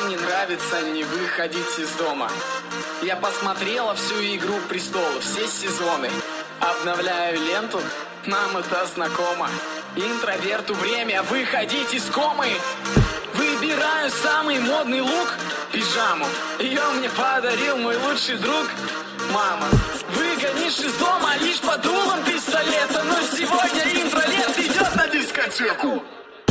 не нравится не выходить из дома. Я посмотрела всю «Игру престолов», все сезоны. Обновляю ленту, нам это знакомо. Интроверту время выходить из комы. Выбираю самый модный лук, пижаму. Ее мне подарил мой лучший друг, мама. Выгонишь из дома лишь под дулом пистолета, но сегодня интроверт идет на дискотеку.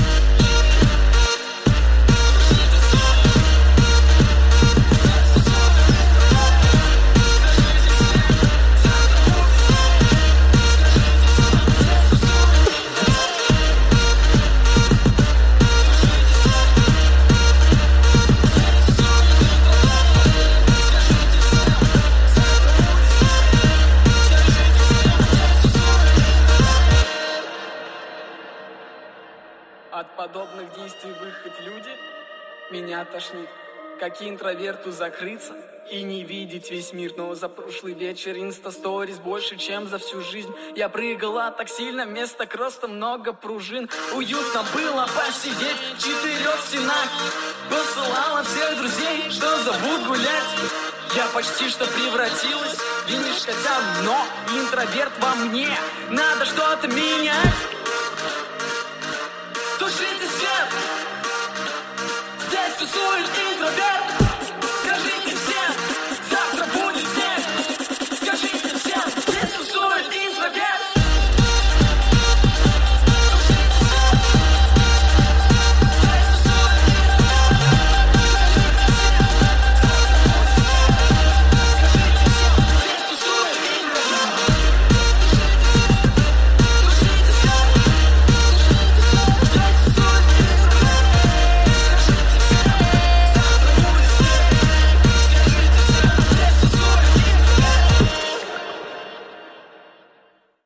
От подобных действий выход люди меня тошнит. Как интроверту закрыться и не видеть весь мир. Но за прошлый вечер инста-сторис больше, чем за всю жизнь. Я прыгала так сильно, вместо кроста много пружин. Уютно было посидеть в 4 стенах. Посылала всех друзей, что зовут гулять. Я почти что превратилась в винишко, но интроверт во мне. Надо что-то менять. Тушите свет, здесь тусует